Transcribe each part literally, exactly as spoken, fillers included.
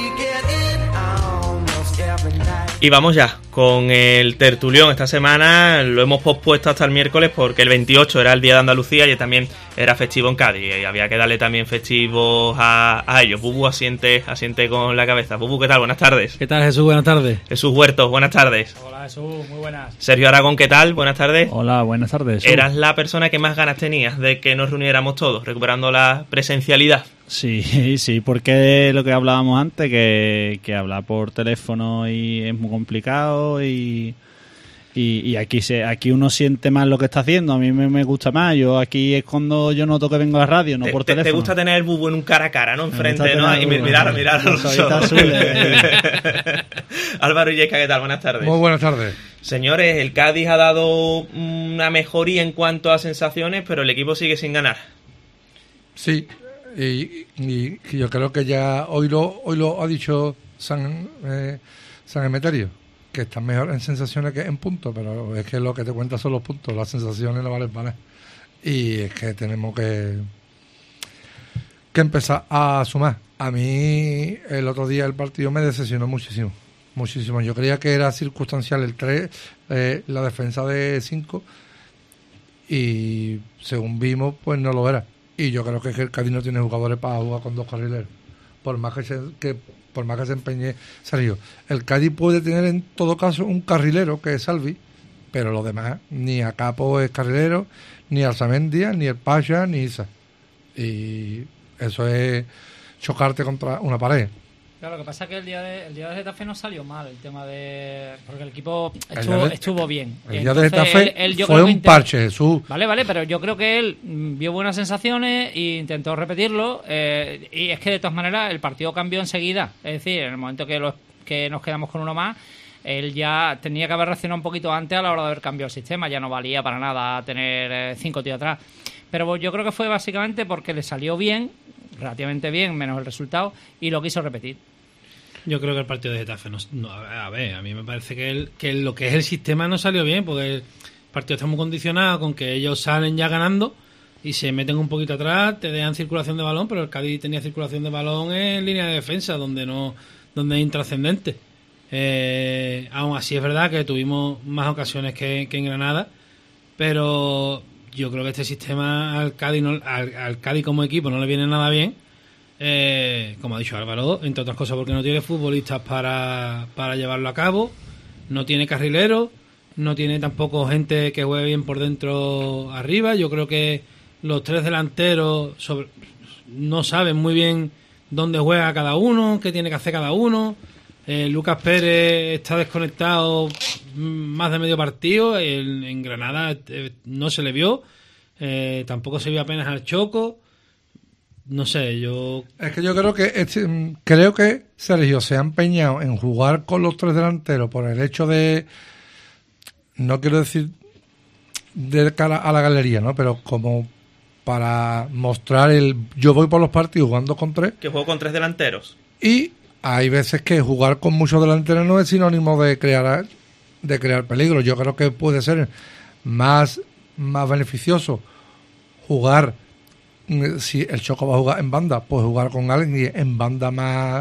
Y vamos ya con el tertulión. Esta semana lo hemos pospuesto hasta el miércoles porque el veintiocho era el día de Andalucía y también era festivo en Cádiz y había que darle también festivos a, a ellos. Bubu asiente, asiente con la cabeza. Bubu, ¿qué tal? Buenas tardes. ¿Qué tal, Jesús? Buenas tardes. Jesús Huertos, buenas tardes. Hola, Jesús, muy buenas. Sergio Aragón, ¿qué tal? Buenas tardes. Hola, buenas tardes. Jesús. Eras la persona que más ganas tenías de que nos reuniéramos todos, recuperando la presencialidad. Sí, sí, porque lo que hablábamos antes, que, que hablar por teléfono y es muy complicado y, y, y aquí se aquí uno siente más lo que está haciendo. A mí me, me gusta más. Yo aquí es cuando yo noto que vengo a la radio, no te, por te, teléfono. Te gusta tener el Bubu en un cara a cara, ¿no? Enfrente, ¿no? Y mirar, mirar los ojos. Álvaro Illesca, ¿qué tal? Buenas tardes. Muy buenas tardes. Señores, el Cádiz ha dado una mejoría en cuanto a sensaciones, pero el equipo sigue sin ganar. Sí. Y, y, y yo creo que ya hoy lo hoy lo ha dicho San eh, San Emeterio, que está mejor en sensaciones que en puntos, pero es que lo que te cuenta son los puntos, las sensaciones no valen para nada. Y es que tenemos que que empezar a sumar. A mí el otro día el partido me decepcionó muchísimo, muchísimo. Yo creía que era circunstancial el tres, eh, la defensa de cinco, y según vimos, pues no lo era. Y yo creo que el Cádiz no tiene jugadores para jugar con dos carrileros. Por más que se, que, por más que se empeñe Sergio. El Cádiz puede tener en todo caso un carrilero, que es Salvi, pero los demás, ni a Capo es carrilero, ni Alzamendia, ni el Pasha, ni Isa. Y eso es chocarte contra una pared. Claro, lo que pasa es que el día de el día de Getafe no salió mal el tema de... Porque el equipo estuvo, de, estuvo bien. El día de Getafe él, él, fue un intent... parche, Jesús. Vale, vale, pero yo creo que él vio buenas sensaciones e intentó repetirlo. Eh, y es que de todas maneras el partido cambió enseguida. Es decir, en el momento que, los, que nos quedamos con uno más, él ya tenía que haber reaccionado un poquito antes a la hora de haber cambiado el sistema. Ya no valía para nada tener eh, cinco tíos atrás. Pero yo creo que fue básicamente porque le salió bien, relativamente bien, menos el resultado, y lo quiso repetir. Yo creo que el partido de Getafe no, no a ver, a mí me parece que, el, que lo que es el sistema no salió bien, porque el partido está muy condicionado con que ellos salen ya ganando y se meten un poquito atrás, te dejan circulación de balón, pero el Cádiz tenía circulación de balón en línea de defensa, donde no donde es intrascendente. Eh, aún así es verdad que tuvimos más ocasiones que, que en Granada, pero yo creo que este sistema al Cádiz, no, al, al Cádiz como equipo no le viene nada bien. Eh, como ha dicho Álvaro, entre otras cosas porque no tiene futbolistas para, para llevarlo a cabo, no tiene carrileros, no tiene tampoco gente que juegue bien por dentro arriba. Yo creo que los tres delanteros sobre, no saben muy bien dónde juega cada uno, qué tiene que hacer cada uno. eh, Lucas Pérez está desconectado más de medio partido. En, en Granada eh, no se le vio, eh, tampoco se vio apenas al Choco. No sé, yo... Es que yo creo que este, creo que Sergio se ha empeñado en jugar con los tres delanteros por el hecho de, no quiero decir de cara a la galería, ¿no? Pero como para mostrar el yo voy por los partidos jugando con tres. Que juego con tres delanteros. Y hay veces que jugar con muchos delanteros no es sinónimo de crear de crear peligro. Yo creo que puede ser más, más beneficioso jugar. Si el Choco va a jugar en banda, pues jugar con alguien en banda más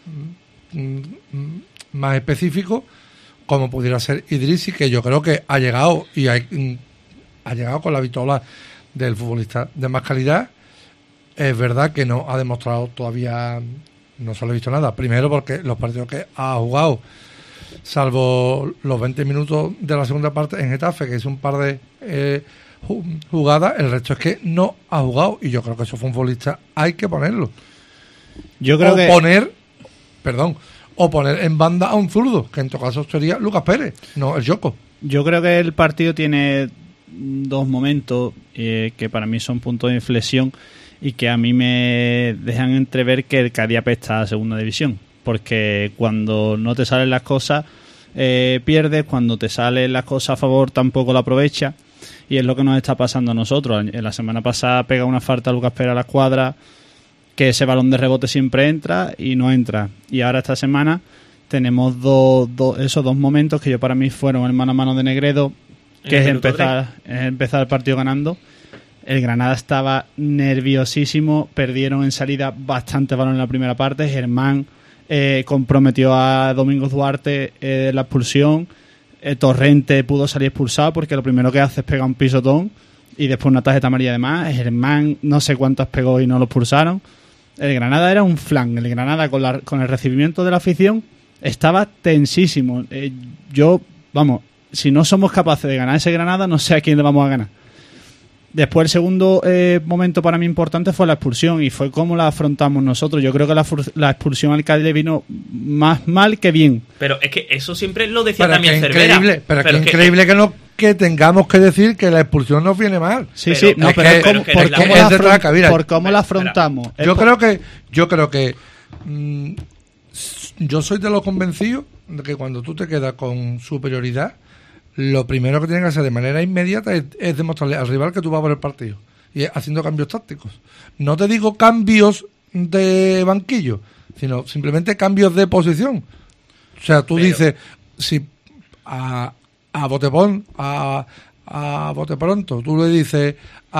más específico, como pudiera ser Idrissi, que yo creo que ha llegado y ha, ha llegado con la vitola del futbolista de más calidad. Es verdad que no ha demostrado todavía, no se le ha visto nada. Primero porque los partidos que ha jugado, salvo los veinte minutos de la segunda parte en Getafe, que es un par de eh, jugada, el resto es que no ha jugado, y yo creo que eso fue un futbolista, hay que ponerlo. Yo creo o que poner, perdón, o poner en banda a un zurdo, que en todo caso sería Lucas Pérez, no el Yoko. Yo creo que el partido tiene dos momentos eh, que para mí son puntos de inflexión y que a mí me dejan entrever que el Cádiz apesta a segunda división, porque cuando no te salen las cosas eh, pierdes, cuando te salen las cosas a favor tampoco la aprovechas. Y es lo que nos está pasando a nosotros. En la semana pasada pega una falta a Lucas Pérez a la escuadra, que ese balón de rebote siempre entra y no entra. Y ahora esta semana tenemos dos, dos, esos dos momentos que yo para mí fueron el mano a mano de Negredo, que es empezar, es empezar el partido ganando. El Granada estaba nerviosísimo, perdieron en salida bastante balón en la primera parte. Germán eh, comprometió a Domingos Duarte eh, la expulsión. Eh, Torrente pudo salir expulsado porque lo primero que hace es pegar un pisotón y después una tarjeta amarilla además. Germán no sé cuántas pegó y no lo expulsaron. El Granada era un flan. El Granada con, la, con el recibimiento de la afición estaba tensísimo. Eh, yo, vamos, si no somos capaces de ganar ese Granada, no sé a quién le vamos a ganar. Después el segundo eh, momento para mí importante fue la expulsión y fue cómo la afrontamos nosotros. Yo creo que la, la expulsión al Cádiz le vino más mal que bien. Pero es que eso siempre lo decía pero también que Cervera. Increíble, pero, pero es que, increíble que no que tengamos que decir que la expulsión nos viene mal. Sí, pero, sí, no, es pero que, es como, pero por, es cómo que la es de afron- traca, mira. por cómo la afrontamos. Espera. Yo Es creo que yo creo que mmm, yo soy de los convencidos de que cuando tú te quedas con superioridad, lo primero que tienes que hacer de manera inmediata es, es demostrarle al rival que tú vas por el partido y haciendo cambios tácticos. No te digo cambios de banquillo, sino simplemente cambios de posición. O sea, tú Pero... dices, si a, a Botepón, a, a Bote Pronto, tú le dices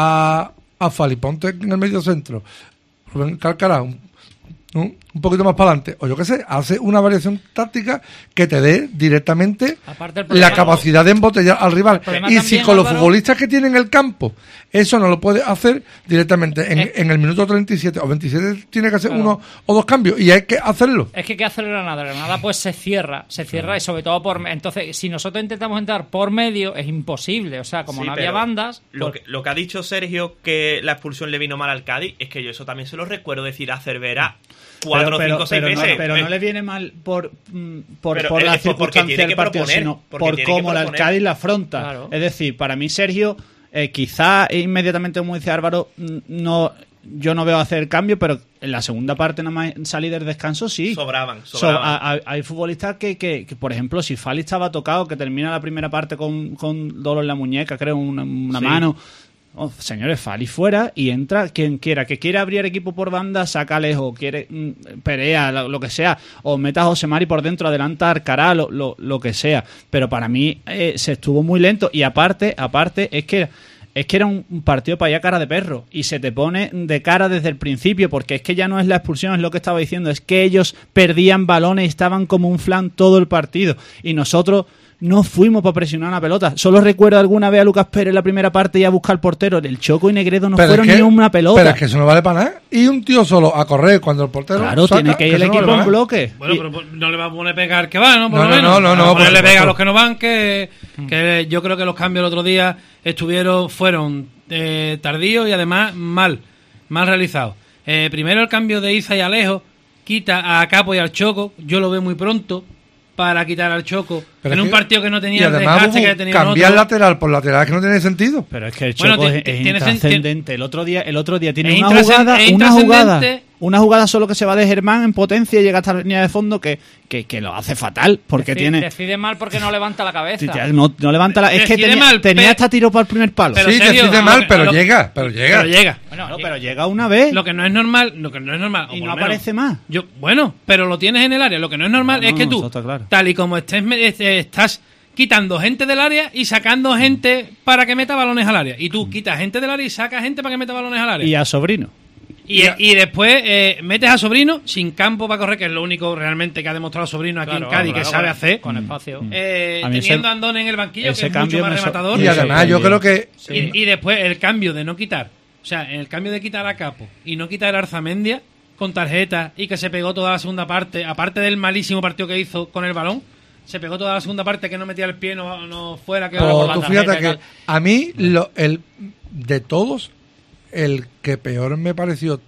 a, a Fali, ponte en el medio centro, Rubén Calcará, un, un, un poquito más para adelante, o yo qué sé, hace una variación táctica que te dé directamente Aparte, el problema, la capacidad de embotellar al rival. Y también, si con los Álvaro, futbolistas que tienen el campo eso no lo puede hacer directamente en, es, en el minuto treinta y siete o veintisiete, tiene que hacer claro. uno o dos cambios y hay que hacerlo. Es que ¿qué hace el Granada? El Granada pues se cierra, se cierra y sobre todo por... Entonces, si nosotros intentamos entrar por medio, es imposible. O sea, como sí, no había bandas... Lo, pues... que, lo que ha dicho Sergio, que la expulsión le vino mal al Cádiz, es que yo eso también se lo recuerdo decir a Cervera cuatro, pero, cinco, seis pero veces. No, pero no le viene mal por, por, pero por la es porque circunstancia tiene del que partido, proponer, sino porque por tiene cómo que el proponer. Cádiz la afronta. Claro. Es decir, para mí Sergio, eh, quizá inmediatamente, como dice Álvaro, no, yo no veo hacer cambio, pero en la segunda parte nada más salir del descanso sí. Sobraban, So, sobraban. a, a, hay futbolistas que, que, que, por ejemplo, si Fali estaba tocado, que termina la primera parte con, con dolor en la muñeca, creo, una, una Sí. mano... Oh, señores, Fali fuera y entra quien quiera. Que quiera abrir equipo por banda, saca lejos. Quiere mm, Perea, lo, lo que sea. O meta a José Mari por dentro, adelanta a Arcará, lo, lo, lo que sea. Pero para mí eh, se estuvo muy lento. Y aparte, aparte es que es que era un partido para allá cara de perro. Y se te pone de cara desde el principio. Porque es que ya no es la expulsión, es lo que estaba diciendo. Es que ellos perdían balones y estaban como un flan todo el partido. Y nosotros... no fuimos para presionar la pelota. Solo recuerdo alguna vez a Lucas Pérez en la primera parte y a buscar el portero. El Choco y Negredo no pero fueron es que, ni una pelota. Pero es que eso no vale para nada. Y un tío solo a correr cuando el portero Claro, saca, tiene que ir el eso no equipo vale en para bloque. Bueno, Y- pero no le va a poner pegar que va, ¿no? Por No, lo no, menos. no, no, no, Vamos a por ponerle supuesto. pega a los que no van, que, que yo creo que los cambios el otro día estuvieron, fueron eh, tardíos y además mal, mal realizados. Eh, primero el cambio de Iza y Alejo, quita a Capo y al Choco, yo lo veo muy pronto para quitar al Choco, Pero en es un que- partido que no y tenía el además desgaste hubo que tenía cambiar otro. lateral por lateral que no tiene sentido. Pero es que el Bueno, Choco ti- es, ti- es tiene sen- intrascendente. El otro día, el otro día tiene Es una intrascend- jugada, es una jugada, intrascendente. una jugada solo que se va de Germán en potencia y llega hasta la línea de fondo que, que, que lo hace fatal porque Decide, tiene decide mal porque no levanta la cabeza. no, no levanta la, es que Decide tenía, mal, tenía pero- hasta tiro para el primer palo. Pero sí, serio, decide lo mal, que- pero lo- llega, pero llega. Pero llega. Bueno, Claro, y- pero llega una vez Lo que no es normal, lo que no es normal, o y por no lo menos- aparece más. Yo, bueno, pero lo tienes en el área. Lo que no es normal No, es que no, tú, eso está claro. tal y como estés, me- eh, estás quitando gente del área y sacando gente para que meta balones al área. Y tú quitas gente del área y sacas gente para que meta balones al área. Y a Sobrino. Y, y después eh, metes a Sobrino sin campo para correr, que es lo único realmente que ha demostrado Sobrino aquí Claro, en Cádiz claro, que sabe con- hacer. con espacio. Eh, A mí teniendo ese- a Andón en el banquillo, ese que es cambio mucho más me so- rematador. Y Eso además yo también. creo que Y, y después el cambio de no quitar, o sea, el cambio de quitar a Capo y no quitar a Arzamendia con tarjeta y que se pegó toda la segunda parte, aparte del malísimo partido que hizo con el balón, se pegó toda la segunda parte que no metía el pie, no, no fuera, que Pues por la tú tarjeta fíjate y que tal. a mí, lo, el de todos, el que peor me pareció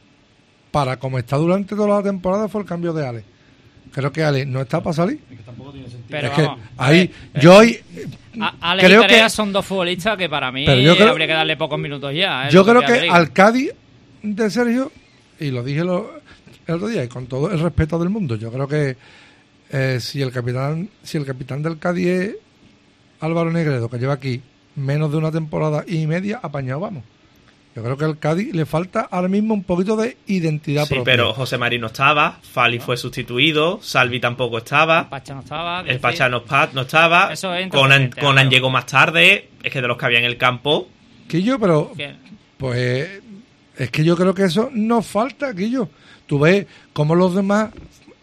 para como está durante toda la temporada fue el cambio de Ale. Creo que Ale no está para salir. Pero es que vamos, ahí, eh, yo hoy A- Alex creo y Perea que son dos futbolistas que para mí Pero yo creo- habría que darle pocos minutos ya. ¿eh? yo Lo creo queda de que liga. al Cádiz de Sergio, y lo dije lo- el otro día, y con todo el respeto del mundo, yo creo que eh, si el capitán si el capitán del Cádiz es Álvaro Negredo, que lleva aquí menos de una temporada y media, apañado vamos. Yo creo que al Cádiz le falta ahora mismo un poquito de identidad Sí, propia. pero José Mari no estaba, Fali fue sustituido, Salvi tampoco estaba, Pacha no estaba. el decir, Pacha no, pa- no estaba, Eso es Conan, intrascendente, Conan claro. llegó más tarde, es que de los que había en el campo, Quillo, pero que- pues es que yo creo que eso nos falta, Quillo. Tú ves cómo los demás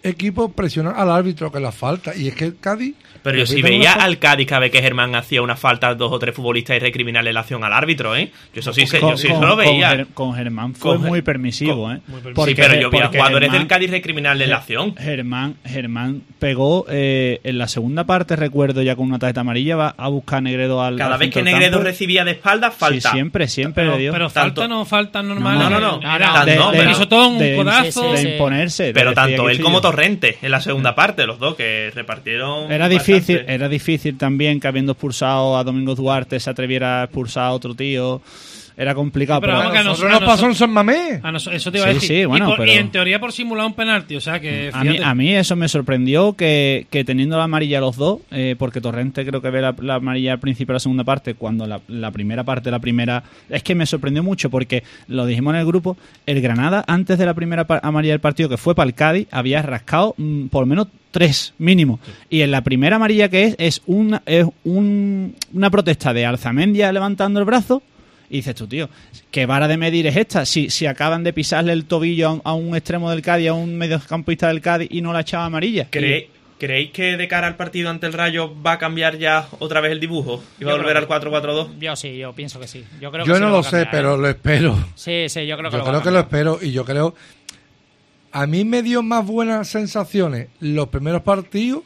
equipos presionan al árbitro, que la falta. Y es que el Cádiz... Pero yo sí veía al Cádiz cada vez que Germán hacía una falta a dos o tres futbolistas y recriminarle la acción al árbitro, ¿eh? Yo eso sí, con, yo sí con, lo veía. Con, Ger, con Germán fue con, muy permisivo, con, ¿eh? Muy permisivo. Sí, pero yo vi a jugadores Germán, del Cádiz recriminarle la acción. Germán, Germán pegó eh, en la segunda parte, recuerdo ya con una tarjeta amarilla, va a buscar a Negredo al Cada al vez que Negredo campo. recibía de espaldas, falta. Sí, siempre, siempre pero, le dio. Pero falta no, falta normal. No, no, no. no, no, de, no, de, pero, pisotón, de, un codazo. De, de imponerse. Pero de tanto él como yo. Torrente en la segunda parte, los dos que repartieron. Era bastante. difícil, era difícil también que habiendo expulsado a Domingo Duarte se atreviera a expulsar a otro tío. Era complicado. Sí, pero, pero vamos, a nosotros nos pasó en San Mamés. A nos, eso te iba a sí, decir. Sí, bueno, y, por, pero... y en teoría por simular un penalti. O sea que. A mí, a mí eso me sorprendió que, que teniendo la amarilla los dos, eh, porque Torrente creo que ve la, la amarilla al principio de la segunda parte, cuando la, la primera parte, la primera. Es que me sorprendió mucho porque lo dijimos en el grupo. El Granada, antes de la primera amarilla del partido, que fue para el Cádiz, había rascado mmm, por lo menos tres mínimo. Sí. Y en la primera amarilla que es, es una, es un, una protesta de Alzamendia levantando el brazo. Y dices tú, tío, ¿qué vara de medir es esta? Si, si acaban de pisarle el tobillo a un, a un extremo del Cádiz, a un mediocampista del Cádiz y no la echaba amarilla. ¿Creéis, ¿Creéis que de cara al partido ante el Rayo va a cambiar ya otra vez el dibujo? ¿Y va a volver al cuatro cuatro dos? Yo sí, yo pienso que sí. Yo, creo yo que no sí lo, lo sé, cambiar, pero ¿eh? lo espero. Sí, sí, yo creo que yo lo creo que lo espero y yo creo... A mí me dio más buenas sensaciones los primeros partidos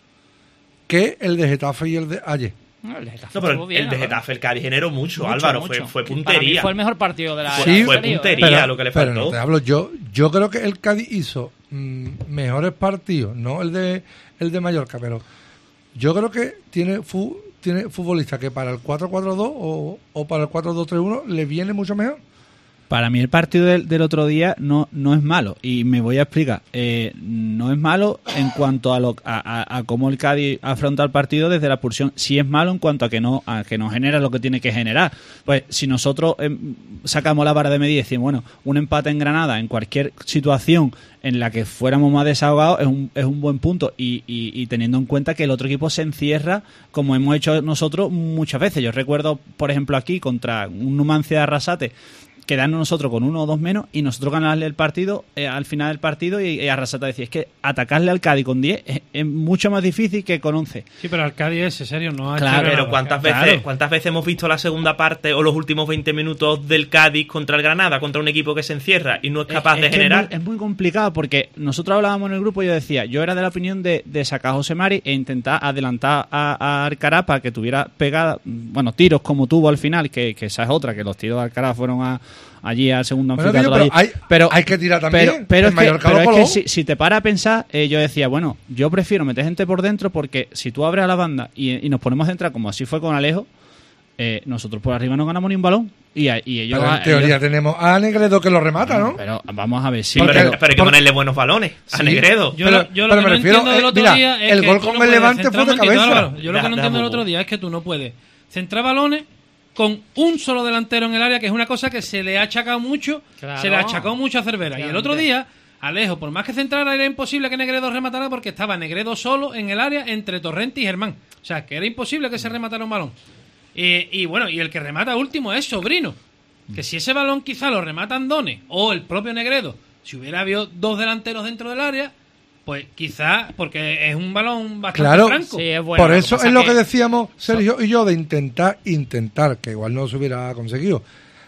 que el de Getafe y el de ayer. No, el de Getafe, no, pero bien, el de Getafe, el Cádiz generó mucho, mucho Álvaro, mucho. Fue, fue puntería. Para mí fue el mejor partido de la Sí, de fue serio, puntería ¿eh? pero, lo que le faltó. Pero no te hablo, yo, yo creo que el Cádiz hizo mmm, mejores partidos, no el de el de Mallorca, pero yo creo que tiene fu, tiene futbolistas que para el cuatro cuatro dos o, o para el cuatro dos tres uno le viene mucho mejor. Para mí el partido del, del otro día no, no es malo y me voy a explicar. Eh, no es malo en cuanto a, lo, a, a, a cómo el Cádiz afronta el partido desde la expulsión. Sí es malo en cuanto a que no a que no genera lo que tiene que generar. Pues si nosotros eh, sacamos la vara de medir y decimos, bueno, un empate en Granada en cualquier situación en la que fuéramos más desahogados es un, es un buen punto y, y, y teniendo en cuenta que el otro equipo se encierra como hemos hecho nosotros muchas veces. Yo recuerdo, por ejemplo, aquí contra un Numancia de Arrasate, quedarnos nosotros con uno o dos menos y nosotros ganarle el partido eh, al final del partido y, y Arrasate decía, es que atacarle al Cádiz con diez es, es mucho más difícil que con once. Sí, pero al Cádiz es serio, no ha claro, hecho pero ¿cuántas claro. veces cuántas veces hemos visto la segunda parte o los últimos veinte minutos del Cádiz contra el Granada, contra un equipo que se encierra y no es capaz es, de es generar? Es muy, es muy complicado porque nosotros hablábamos en el grupo y yo decía, yo era de la opinión de, de sacar a José Mari e intentar adelantar a, a Alcaraz para que tuviera pegada, bueno, tiros como tuvo al final, que, que esa es otra, que los tiros de Alcaraz fueron a allí al segundo bueno, tío, pero, hay, pero hay que tirar también. Pero, pero, es, que, pero es que si, si te paras a pensar, eh, yo decía, bueno, yo prefiero meter gente por dentro porque si tú abres a la banda y, y nos ponemos a centrar como así fue con Alejo, eh, nosotros por arriba no ganamos ni un balón. Y, y ellos, pero en teoría ellos, tenemos a Negredo que lo remata, ¿no? Pero vamos a ver, sí. Pero, pero, pero hay que ponerle buenos balones a sí, Negredo. Yo, pero, yo lo pero que me no refiero, entiendo del otro mira, día es el que gol tú con no el puedes Levante fue de momentito, cabeza. Álvaro. Yo lo da, que no entiendo del bobo. otro día es que tú no puedes centrar balones con un solo delantero en el área, que es una cosa que se le ha achacado mucho, claro. se le ha achacado mucho a Cervera. Claro. Y el otro día, Alejo, por más que centrara, era imposible que Negredo rematara porque estaba Negredo solo en el área entre Torrente y Germán. O sea, que era imposible que se rematara un balón. Eh, y bueno, y el que remata último es Sobrino. Que si ese balón quizá lo remata Andone o el propio Negredo, si hubiera habido dos delanteros dentro del área, pues quizá, porque es un balón bastante claro, franco. Sí, es bueno. Por Lo eso que es lo que... que decíamos Sergio y yo de intentar, intentar, que igual no se hubiera conseguido,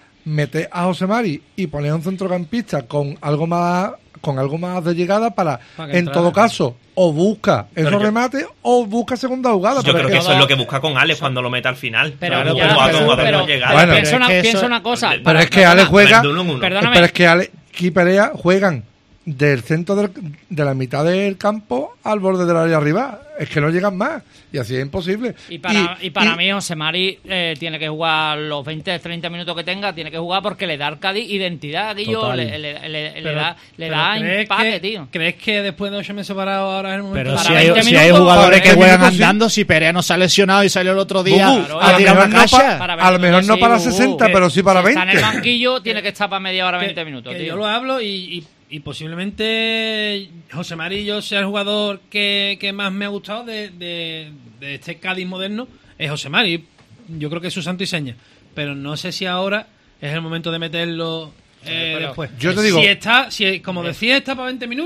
meter a José Mari y poner a un centrocampista con algo más con algo más de llegada para, para en entrara. Todo caso, o busca esos yo, remates o busca segunda jugada. Yo creo que eso es lo que busca con Alex cuando lo mete al final. Pero, claro, ya, pero, pero, pero, pero bueno, piensa, una, piensa una cosa. Pero para, es que Alex juega. Perdóname. Pero es que Alex y Perea juegan del centro del, de la mitad del campo al borde del área arriba. Es que no llegan más. Y así es imposible. Y para, y, y para y, mí, José Mari eh, tiene que jugar los veinte, treinta minutos que tenga, tiene que jugar porque le da al Cádiz identidad, Guillo, le, le, le, pero, le da, le da empate, que, tío. ¿Crees que después de ocho meses parados ahora es el momento? Pero Para si hay, minutos, si hay jugadores que juegan minutos, andando, sí. Si Perea no se ha lesionado y salió el otro día Bubu, a, a tirar una no cacha. Pa, a lo mejor no para sesenta, pero sí para si veinte. Está en el banquillo, tiene que estar para media hora, veinte que, minutos, que tío. Yo lo hablo y... y Y posiblemente José Marillo sea el jugador que, que más me ha gustado de, de, de este Cádiz moderno. Es José Mari. Yo creo que es su santo y seña. Pero no sé si ahora es el momento de meterlo eh, pero, después. Yo te digo, si está, si como decía, está para veinte minutos.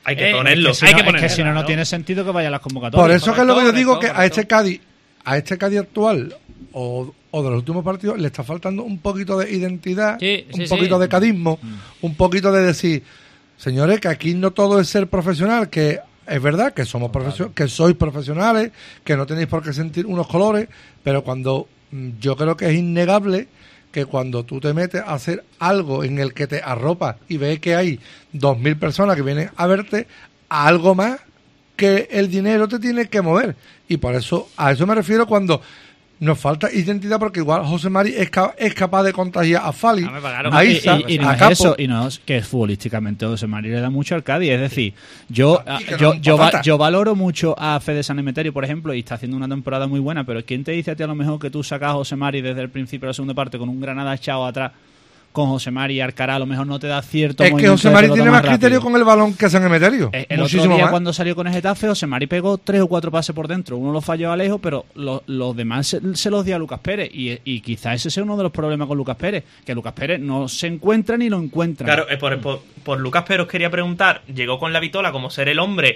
Hay que Eh, ponerlo. Es que si Hay no, que es que ponerlo, si no, no claro. tiene sentido que vaya a las convocatorias. Por eso que es lo que yo digo, correcto, que a correcto. este Cádiz, a este Cádiz actual o, o de los últimos partidos le está faltando un poquito de identidad, Sí, un sí, poquito sí. de cadismo, un poquito de decir, señores, que aquí no todo es ser profesional, que es verdad que somos profesio- que sois profesionales, que no tenéis por qué sentir unos colores, pero cuando mm, yo creo que es innegable que cuando tú te metes a hacer algo en el que te arropas y ves que hay dos mil personas que vienen a verte, a algo más que el dinero te tiene que mover. Y por eso, a eso me refiero cuando nos falta identidad, porque igual José Mari es, ca- es capaz de contagiar a Fali, Ah, me pagaron. a Y, Isa, y- y no a es Capo. eso, y no es que futbolísticamente José María le da mucho al Cádiz. Es decir, yo, Ah, y que yo, no, yo, va- patata. yo valoro mucho a Fede San Emeterio, por ejemplo, y está haciendo una temporada muy buena, pero ¿quién te dice a ti a lo mejor que tú sacas a José Mari desde el principio de la segunda parte con un Granada echado atrás con José Mari y Alcaraz? A lo mejor no te da cierto Es que movimiento José de Mari pelota tiene más rápido. criterio con el balón que San Emeterio. Eh, El Muchísimo otro día más. cuando salió con el Getafe, José Mari pegó tres o cuatro pases por dentro. Uno lo falló a Alejo, pero lo- los demás se, se los dio a Lucas Pérez. Y, y quizás ese sea uno de los problemas con Lucas Pérez, que Lucas Pérez no se encuentra ni lo encuentra. Claro, eh, por, por, por Lucas Pérez os quería preguntar, llegó con la vitola como ser el hombre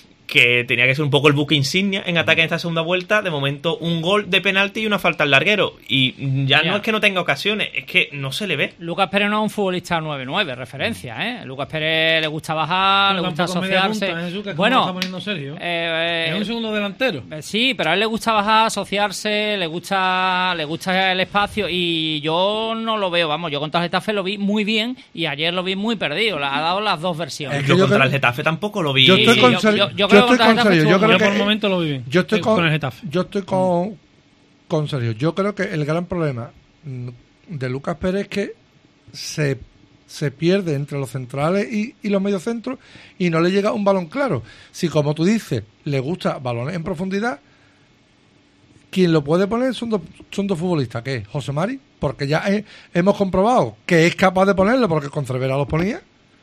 que tenía que ser un poco el buque insignia en ataque en esta segunda vuelta. De momento un gol de penalti y una falta al larguero, y ya Ya. no es que no tenga ocasiones, es que no se le ve. Lucas Pérez no es un futbolista nueve nueve, referencia, ¿eh? Lucas Pérez le gusta bajar, Pero le gusta tampoco media asociarse. punta, ¿eh, Jesús? Que es como bueno, lo está poniendo Sergio. eh, Es eh, un segundo delantero. Eh, Sí, pero a él le gusta bajar, asociarse, le gusta le gusta el espacio, y yo no lo veo, vamos, yo contra el Getafe lo vi muy bien y ayer lo vi muy perdido, le ha dado las dos versiones. Es que Yo yo contra creo- el Getafe tampoco lo vi. Yo estoy Sí, con yo- Sergio. yo- yo Yo creo estoy que contra con el Getafe Sergio. Yo estuvo creo Yo por que el momento lo vi bien. yo estoy Eh, con, el Getafe. yo estoy con, con Sergio. Yo creo que el gran problema mm, de Lucas Pérez es que se, se pierde entre los centrales y, y los mediocentros y no le llega un balón claro. Si, como tú dices, le gusta balones en profundidad, quien lo puede poner son dos, son dos futbolistas, que es José Mari, porque ya he- hemos comprobado que es capaz de ponerlo, porque con Cervera los ponía,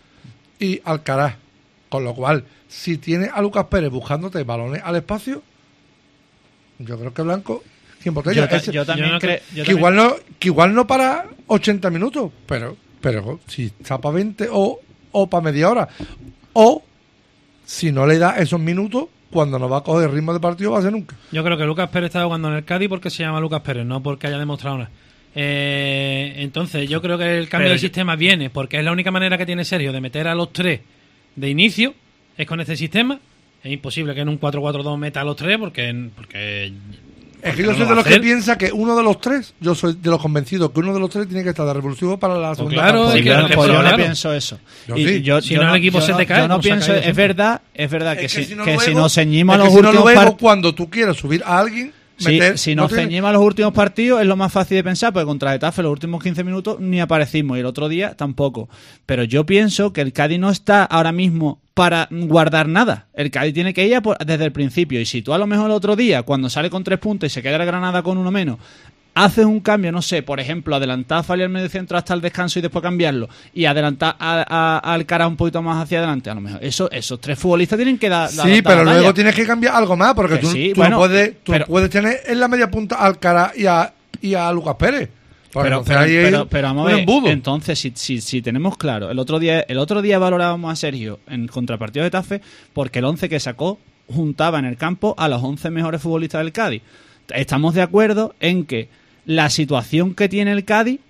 y Alcaraz. Con lo cual, si tiene a Lucas Pérez buscándote balones al espacio, yo creo que Blanco, quien botella. yo, ta- Ese- yo también yo no creo. creo- yo que, también- igual no, que igual no para ochenta minutos, pero pero si está para veinte o, o para media hora, o si no le da esos minutos, cuando no va a coger ritmo de partido va a ser nunca. Yo creo que Lucas Pérez está jugando en el Cádiz porque se llama Lucas Pérez, no porque haya demostrado nada. Eh, entonces, yo creo que el cambio Pero de yo- sistema viene porque es la única manera que tiene Sergio de meter a los tres de inicio, es con este sistema. Es imposible que en un cuatro cuatro dos meta a los tres porque, porque Es que no yo lo soy va de a los que hacer. piensa que uno de los tres, yo soy de los convencidos que uno de los tres tiene que estar de revulsivo para la segunda claro, parte. es que- Pues yo, que pues yo no claro. pienso eso. Yo Y sí. yo, Si yo no, el equipo yo se no- te cae, Yo no como se ha pienso, caído es siempre. verdad, es verdad que, Es si, si no que si luego- nos ceñimos a es los que si no últimos luego, partidos. cuando tú quieras subir a alguien, Sí, meter, si no nos tiene- ceñimos a los últimos partidos es lo más fácil de pensar, porque contra Getafe los últimos quince minutos ni aparecimos y el otro día tampoco. Pero yo pienso que el Cádiz no está ahora mismo para guardar nada. El Cádiz tiene que ir a por- desde el principio, y si tú a lo mejor el otro día, cuando sale con tres puntos y se queda el Granada con uno menos, haces un cambio, no sé, por ejemplo, adelantar a Fali al medio centro hasta el descanso y después cambiarlo, y adelantar a, a, a Alcaraz un poquito más hacia adelante, a lo mejor eso, esos tres futbolistas tienen que dar, dar- Sí, dar pero la luego talla. tienes que cambiar algo más, porque Que tú, sí, tú bueno, no puedes, tú pero- puedes tener en la media punta a Alcaraz y a, y a Lucas Pérez. Porque Pero, entonces pero, ahí hay pero, pero vamos un a ver, embudo. entonces si, si, si tenemos claro, el otro día el otro día valorábamos a Sergio en contrapartido de Getafe porque el once que sacó juntaba en el campo a los once mejores futbolistas del Cádiz. Estamos de acuerdo en que la situación que tiene el Cádiz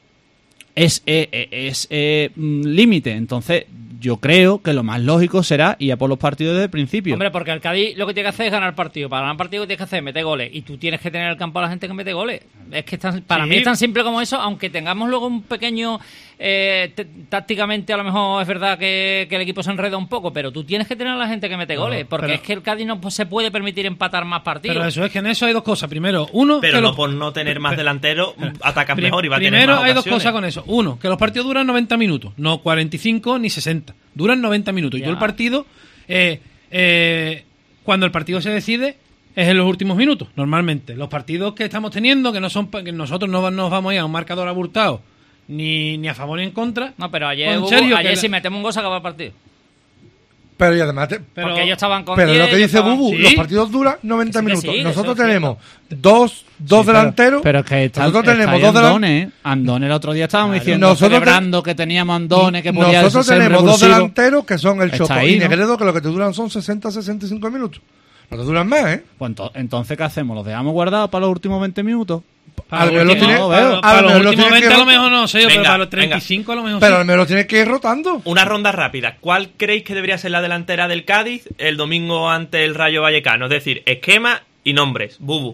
es, eh, eh, es eh, mm, límite, entonces yo creo que lo más lógico será ir a por los partidos desde el principio. Hombre, porque el Cádiz lo que tiene que hacer es ganar partido. Para ganar partido, lo que tienes que hacer es meter goles. Y tú tienes que tener el campo a la gente que mete goles. Es que es tan- para Sí. mí es tan simple como eso, aunque tengamos luego un pequeño... eh, t- tácticamente a lo mejor es verdad que, que el equipo se enreda un poco, pero tú tienes que tener a la gente que mete goles. Porque pero- es que el Cádiz no se puede permitir empatar más partidos. Pero eso es que en eso hay dos cosas. Primero, uno, Pero que no los- por no tener más delanteros, atacas Pri- mejor y va a tener Primero más hay dos ocasiones. cosas con eso. Uno, que los partidos duran noventa minutos, no cuarenta y cinco ni sesenta. Duran noventa minutos. Y Ya. tú el partido, eh, eh, cuando el partido se decide, es en los últimos minutos, normalmente. Los partidos que estamos teniendo, que no son pa- que nosotros no va- nos vamos a ir a un marcador abultado, ni, ni a favor ni en contra. No, pero ayer, En hubo- serio, que ayer la- si metemos un gol se acaba el partido. Pero y además, te, Pero, porque ellos estaban con pero diez, lo que dice estaban- Bubu, ¿Sí? los partidos duran noventa Que sí, que minutos. sí, Nosotros eso es tenemos dos, dos Sí, pero- delanteros. Pero, que está, nosotros está tenemos ahí dos delanteros. Andone, ¿eh? Andone el otro día estábamos Claro. diciendo, Nosotros te- celebrando que teníamos Andone, que podía Nosotros ser tenemos dos revulsivo. delanteros que son el Está Choco ahí, y ¿no? Negredo, que lo que te duran son sesenta a sesenta y cinco minutos. No te duran más, ¿eh? Pues ento- entonces, ¿qué hacemos? ¿Los dejamos guardados para los últimos veinte minutos? Para, A lo los mejor lo últimos- tiene- no, para, veo. para a lo los mejor lo últimos tiene que veinte a lo rotar. mejor no sé yo, Venga, pero para los venga. treinta y cinco a lo mejor Pero sí. al menos lo tienes que ir rotando. Una ronda rápida. ¿Cuál creéis que debería ser la delantera del Cádiz el domingo ante el Rayo Vallecano? Es decir, esquema y nombres. Bubu.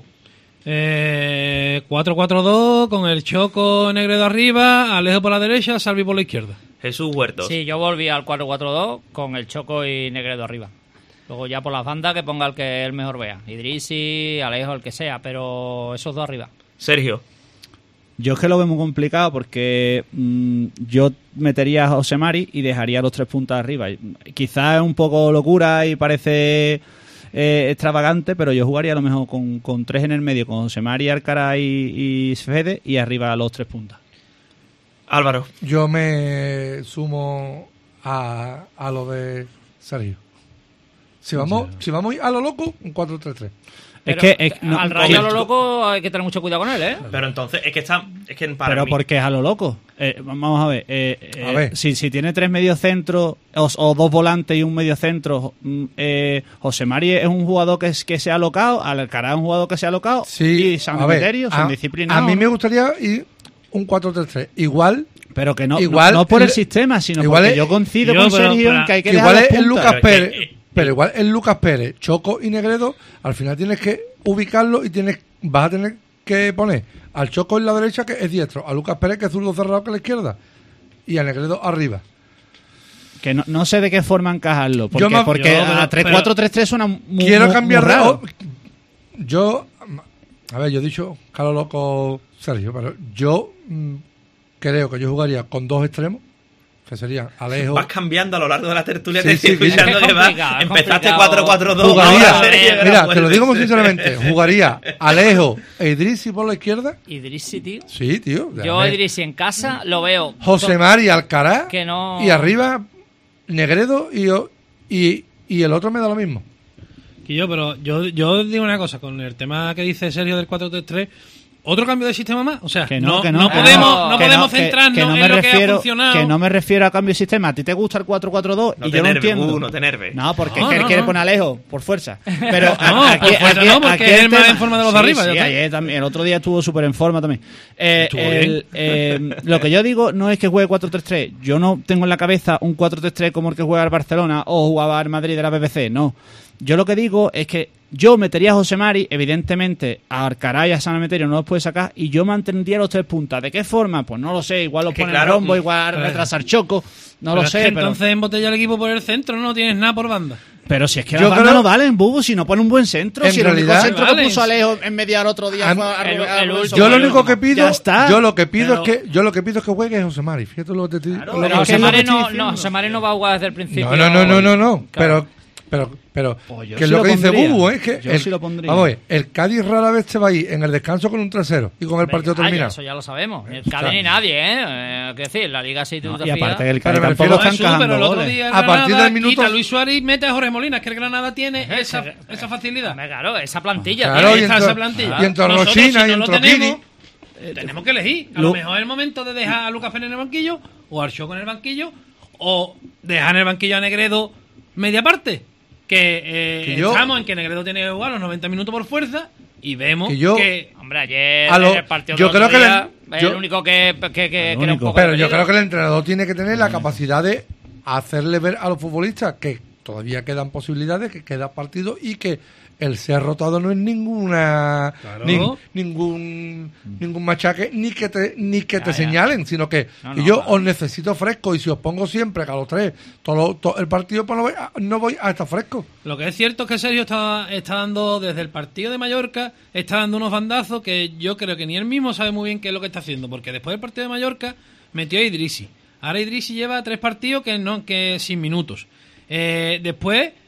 Eh, cuatro cuatro dos con el Choco Negredo arriba, Alejo por la derecha, Salvi por la izquierda. Jesús Huertos. Sí, yo volví al cuatro cuatro dos con el Choco y Negredo arriba. Luego ya por las bandas que ponga el que él mejor vea. Idrisi, Alejo, el que sea, pero esos dos arriba. Sergio. Yo es que lo veo muy complicado porque mm, yo metería a José Mari y dejaría los tres puntas arriba. Quizás es un poco locura y parece eh, extravagante, pero yo jugaría a lo mejor con, con tres en el medio, con José Mari, Alcaraz y, y Fede, y arriba los tres puntas. Álvaro. Yo me sumo a, a lo de Sergio. Si vamos, si vamos a lo loco, un cuatro tres tres. Es Pero que... es- no, al Rayo a lo sí. loco hay que tener mucho cuidado con él, ¿eh? Pero entonces, es que está. Es que para pero mí- porque es a lo loco. Eh, vamos a ver. eh, eh, A ver. Si, si tiene tres mediocentros o, o dos volantes y un mediocentro, mm, eh, José Mari es un jugador que, es, que se ha alocado, Alcaraz es un jugador que se ha alocado Sí, y San a ver, Emeterio, San a, Disciplinado. a mí ¿no? me gustaría ir un cuatro tres tres. Igual, Pero que no, Igual no, no por el el- sistema, sino igual porque es- yo coincido yo, con pero Sergio para- en que hay que igual dejar es las el puntas. Lucas Pero es Pérez. que, eh, Pero igual el Lucas Pérez, Choco y Negredo, al final tienes que ubicarlo y tienes vas a tener que poner al Choco en la derecha, que es diestro, a Lucas Pérez, que es zurdo cerrado, que es la izquierda, y a Negredo arriba. Que no, no sé de qué forma encajarlo. Porque, Yo me- porque yo, a pero- tres cuatro tres tres suena muy, Quiero muy- cambiar muy de... raro. o- Yo... A ver, yo he dicho, calo loco Sergio, pero yo mm, creo que yo jugaría con dos extremos, que serían Alejo... Vas cambiando a lo largo de la tertulia. Sí, te estoy sí, sí. escuchando Es que vas. complicado, es Empezaste complicado. cuatro cuatro dos. Jugaría, ahora Sergio que la mira, te lo digo muy vuelves. sinceramente, jugaría Alejo e Idrisi por la izquierda. Idrisi, tío. Sí, tío. Yo déjame. Idrisi en casa lo veo. José Mari Alcaraz Que no- y arriba Negredo y, y, y el otro me da lo mismo. Y yo, pero yo, yo digo una cosa, con el tema que dice Sergio del cuatro tres tres, ¿otro cambio de sistema más? O sea, Que no, no, que no, no, que podemos, no, no que podemos que- centrarnos que no me en lo que ha refiero, funcionado. que no me refiero a cambio de sistema. ¿A ti te gusta el cuatro cuatro dos? No Y te yo lo nerves, entiendo. uh, no te nerves. No, porque No, es que él no, quiere no. poner a Alejo, por fuerza. Pero No, aquí, por fuerza aquí- no, porque aquí es el más tema- en forma de los de Sí, arriba, sí, ya está. ayer también, el otro día estuvo súper en forma también. Eh, Estuvo el- bien. eh, lo que yo digo no es que juegue cuatro tres tres. Yo no tengo en la cabeza un cuatro tres tres como el que juega el Barcelona o jugaba el Madrid de la B B C. No. Yo lo que digo es que yo metería a José Mari, evidentemente a Alcaraz y a San Emeterio no los puede sacar, y yo mantendría los tres puntas. ¿De qué forma? Pues no lo sé, igual los Es que pone claro, rombo, igual pero- retrasar Choco, no Pero lo es sé, que pero, entonces embotella el equipo por el centro, no tienes nada por banda. pero si es que Yo las bandas creo- no valen, Bubu, si no pone un buen centro, En si el único realidad- centro Vale. que puso Alejo en media el otro día A- fue a el- Rubén- a el Rubén último- Yo Soler. lo único que pido, Ya está. yo lo que pido Pero- es que yo lo que pido es que juegue José Mari. Fíjate lo que te Claro, lo pero que José es lo Mari que estoy no, diciendo. no, José Mari no va a jugar desde el principio. No, no, no, no, no, no. Claro. Pero, pero, pero, Pues yo que es sí lo lo que dice pondría. Bubu, es que Yo el, sí lo pondría. vamos a ver, el Cádiz rara vez se va a ir en el descanso con un tres cero y con el partido Ah, ya, terminado. eso ya lo sabemos. Ni el Claro. Cádiz ni nadie, ¿eh? Eh, ¿Qué decir? La Liga sí tú No, te y fías. aparte que el Pero Cádiz me tampoco refiero- está Jesús, encajando pero el otro goles. día el A partir Granada del minuto- quita a Luis Suárez y mete a Jorge Molina, es que el Granada tiene esa, esa facilidad. Hombre, claro, esa plantilla. Claro, tío. y Está entró- esa plantilla. y entró Nosotros, Rochina, si y no lo entró tenemos, Kini. eh, tenemos que elegir. A Lu- lo mejor es el momento de dejar a Lucas Pérez en el banquillo, o a Archoco en el banquillo, o dejar en el banquillo a Negredo media parte. Que, eh, Que yo- estamos en que Negredo tiene que jugar los noventa minutos por fuerza y vemos Que que, yo- Hombre, ayer A lo- en el partido yo del otro creo que día, le- es yo- el único que, que, que, que era un único. poco Pero yo perdido. creo que el entrenador tiene que tener la capacidad de hacerle ver a los futbolistas que todavía quedan posibilidades, que queda partido y que el ser rotado no es ninguna Claro. ni- ningún ningún machaque ni que te ni que Ya, te ya. señalen, sino que, No, que no, yo claro. os necesito fresco y si os pongo siempre que a los tres todo, lo- todo el partido pues no voy a, no voy a estar fresco. lo que es cierto es que Sergio está, está dando, desde el partido de Mallorca, está dando unos bandazos que yo creo que ni él mismo sabe muy bien qué es lo que está haciendo, porque después del partido de Mallorca metió a Idrisi. Ahora Idrisi lleva tres partidos que no que sin minutos. Eh, después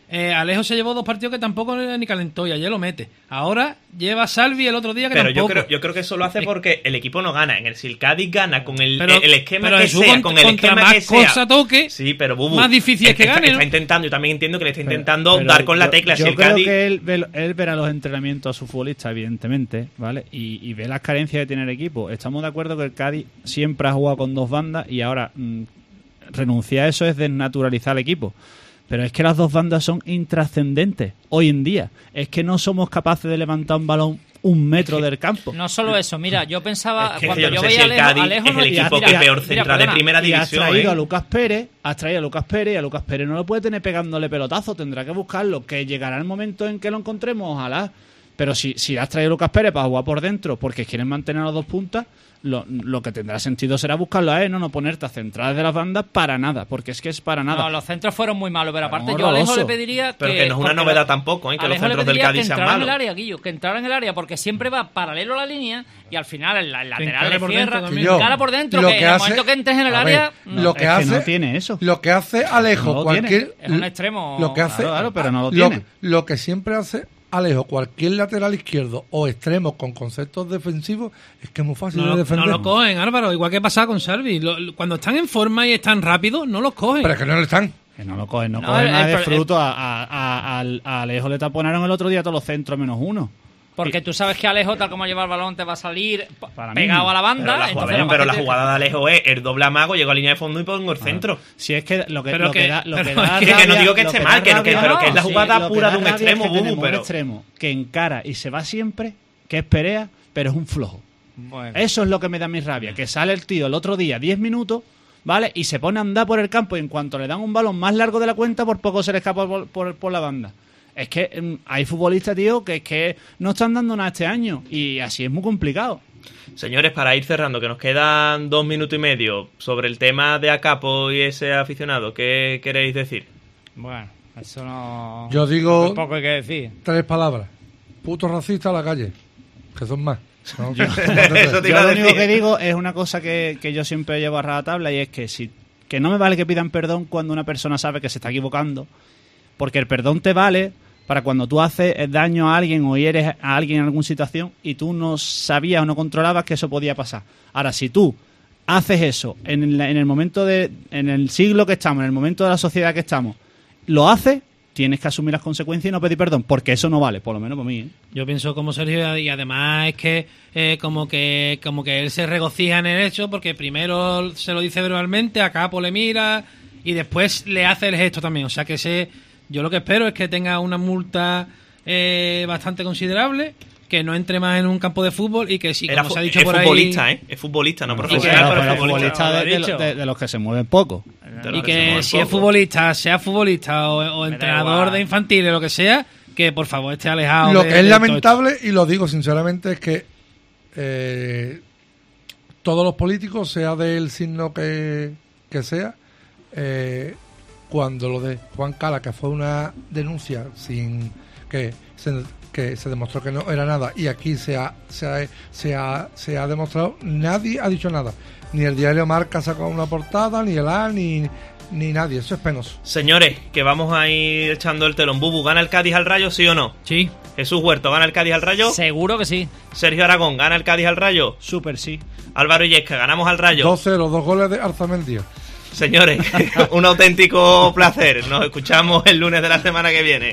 Eh, Alejo se llevó dos partidos que tampoco ni calentó y ayer lo mete. Ahora lleva Salvi el otro día que pero tampoco. Pero yo creo, yo creo que eso lo hace porque el equipo no gana. En el, si el Cádiz gana con el, pero, el esquema pero que sea, cont- con el esquema más que sea. Cosa toque, sí, pero Bubu, más difícil es que está, gane, está ¿no? intentando, yo también entiendo que le está Pero- intentando pero dar con la yo- tecla. Yo Si el creo Cádiz... que él, ve- él verá los entrenamientos a su futbolista, evidentemente, ¿vale? Y, y ve las carencias que tiene el equipo. Estamos de acuerdo que el Cádiz siempre ha jugado con dos bandas y ahora mm, renunciar a eso es desnaturalizar al equipo. Pero es que las dos bandas son intrascendentes hoy en día. Es que no somos capaces de levantar un balón un metro es que del campo. No solo eso, mira, yo pensaba es que cuando yo no yo sé veía si el Alejo, Cádiz Alejo es no- el mira, equipo mira, que peor mira, centra de perdona, primera Y has división. traído ¿eh? a Lucas Pérez, has traído a Lucas Pérez y a Lucas Pérez no lo puede tener pegándole pelotazo, tendrá que buscarlo, que llegará el momento en que lo encontremos, ojalá. Pero si, si has traído a Lucas Pérez para jugar por dentro porque quieren mantener a los dos puntas, lo, lo que tendrá sentido será buscarlo a él, no, no ponerte a centrales de las bandas para nada, porque es que es para nada. No, los centros fueron muy malos, pero aparte Fueron yo a Alejo horrorosos. le pediría que... Pero que no es una porque novedad lo- tampoco, ¿eh? Que a los Alejo le centros del pediría Cádiz que sean entrara en malos. el área, Guillo, que entrara en el área, porque siempre va paralelo a la línea y al final el, el lateral encare le por cierra, dentro también. te encara por dentro, Lo que, que en el hace- momento que entres en el a área... ver, no, lo que es hace que no tiene eso. Lo que hace Alejo, No lo cualquier. tiene. Es un extremo, Lo que hace. claro, claro, pero no lo lo, tiene. lo que siempre hace Alejo, cualquier lateral izquierdo o extremo con conceptos defensivos, es que es muy fácil No de lo, defender. no lo cogen, Álvaro, igual que pasaba con Salvi. Lo- lo- cuando están en forma y están rápidos, no los cogen. Pero es que no lo están. Que no lo cogen, no, No, cogen el- nada de el- fruto. A, a, a, a- a Alejo le taponaron el otro día todos los centros menos uno. Porque tú sabes que Alejo, tal como lleva el balón, te va a salir pa- Para mí pegado no. a la Pero banda. la, entonces jugada, lo pero más la que te- jugada de Alejo es el doble amago, llegó a línea de fondo y pongo el centro. Si es que lo que, Pero lo que, que- da, lo que pero da que- que no rabia- digo que lo esté da mal, que no- que- rabia- pero que es la sí, jugada lo que pura da de un rabia extremo, es que Bubu, tenemos pero- un extremo que encara y se va siempre, que es Perea, pero es un flojo. Bueno. Eso es lo que me da mi rabia, que sale el tío el otro día diez minutos, ¿vale? Y se pone a andar por el campo y en cuanto le dan un balón más largo de la cuenta, por poco se le escapa por, por, por la banda. Es que mm, hay futbolistas, tío, que es que no están dando nada este año y así es muy complicado. Señores, para ir cerrando, que nos quedan dos minutos y medio sobre el tema de Acapo y ese aficionado, ¿qué queréis decir? Bueno, eso no... Yo digo Poco hay que decir. tres palabras. Puto racista a la calle. Que son más. ¿no? Eso te Yo iba a lo único decir. que digo es una cosa que, que yo siempre llevo a rajatabla y es que si que no me vale que pidan perdón cuando una persona sabe que se está equivocando, porque el perdón te vale para cuando tú haces daño a alguien o hieres a alguien en alguna situación y tú no sabías o no controlabas que eso podía pasar. Ahora, si tú haces eso en el, en el momento de en el siglo que estamos, en el momento de la sociedad que estamos, lo haces, tienes que asumir las consecuencias y no pedir perdón, porque eso no vale, por lo menos para mí, ¿eh? Yo pienso como Sergio y además es que eh, como que como que él se regocija en el hecho porque primero se lo dice verbalmente, a Capo le mira y después le hace el gesto también. O sea que ese, yo lo que espero es que tenga una multa eh, bastante considerable, que no entre más en un campo de fútbol y que sí, Era como fu- se ha dicho es por futbolista, ahí, ¿eh? Es futbolista, no Bueno, profesional, claro, pero pero es futbolista. futbolista de, lo he de- dicho. de- de los que se mueven poco. De lo y se que mueve si es poco. futbolista, sea futbolista o, o da entrenador igual. de infantiles, lo que sea, que por favor esté alejado. Lo de- que de es todo esto. lamentable, y lo digo sinceramente, es que eh, todos los políticos, sea del signo que, que sea, eh, cuando lo de Juan Cala, que fue una denuncia sin que se, que se demostró que no era nada, y aquí se ha, se ha, se ha, se ha demostrado, nadie ha dicho nada. Ni el diario Marca ha sacado una portada, ni el A, ni, ni nadie. Eso es penoso. Señores, que vamos a ir echando el telón. Bubu, ¿gana el Cádiz al Rayo, sí o no? Sí. Jesús Huerto, ¿gana el Cádiz al Rayo? Seguro que sí. Sergio Aragón, ¿gana el Cádiz al Rayo? Súper sí. Álvaro Illesca, ¿ganamos al Rayo? dos cero, dos goles de Arzamendi. Señores, un auténtico placer. Nos escuchamos el lunes de la semana que viene.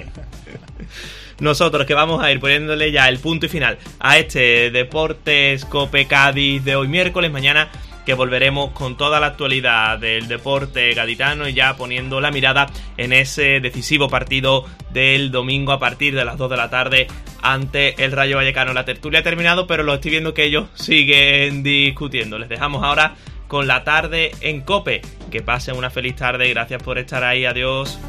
Nosotros que vamos a ir poniéndole ya el punto y final a este Deportes Cope Cádiz de hoy miércoles. Mañana que volveremos con toda la actualidad del deporte gaditano y ya poniendo la mirada en ese decisivo partido del domingo a partir de las dos de la tarde ante el Rayo Vallecano. La tertulia ha terminado, pero lo estoy viendo que ellos siguen discutiendo. Les dejamos ahora con la tarde en Cope. Que pasen una feliz tarde. Gracias por estar ahí. Adiós.